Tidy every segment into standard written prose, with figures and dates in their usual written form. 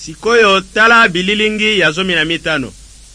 Sikoyo tala bililingi ya 15.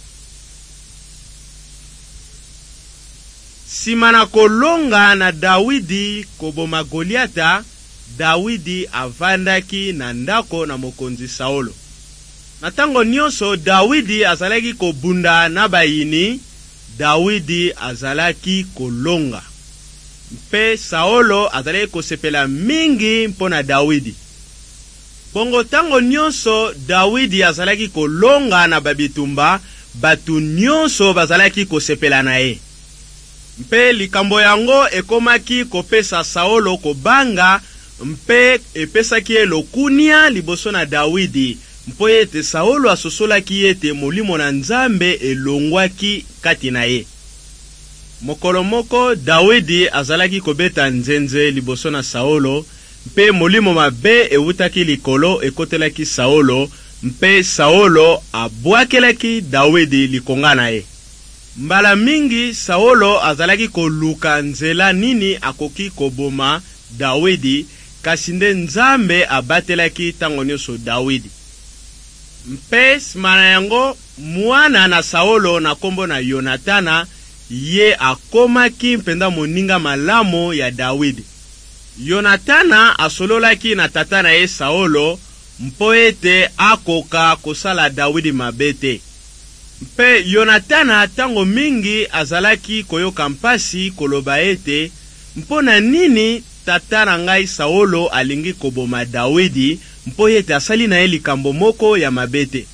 Simana kolonga na Dawidi koboma Goliata, Dawidi avandaki na ndako na mokonzi Saulo. Na tango nyonso Dawidi azalaki kobunda na bayini, Dawidi azalaki kolonga. Mpe Saulo azalaki kosepela mingi mpona Dawidi. Bongo tango nyonso Dawidi azalaki kolonga na babitumba, batu nyonso bazalaki kosepela na ye. Mpe likambo yango ekomaki kopesa Saulo kobanga, mpe epesaki elokunia liboso na Dawidi, mpo ete Saulo asosolaki ete molimo na Nzambe elongwaki kati na ye. Mokolo moko Dawidi azalaki kobeta nzenze liboso na Saulo, mpe molimo mabe ewutaki likolo ekotelaki Saulo, mpe Saulo abwakelaki Dawidi likonga na ye. Mbala mingi Saulo azalaki koluka nzela nini akoki koboma Dawidi, kasi nde Nzambe abatelaki tango nyonso Dawidi. Mpe simana yango mwana na Saulo na kombo na Yonatana, ye akomaki mpenda moninga malamu ya Dawidi. Yonatana asololaki na tata na ye Saulo mpo ete akoka kosala Dawidi mabete. Mpe Yonatana tango mingi azalaki koyoka mpasi koloba ete mpona nini tata na ngai Saulo alingi koboma Dawidi mpo ete asali na ye likambo moko ya mabete.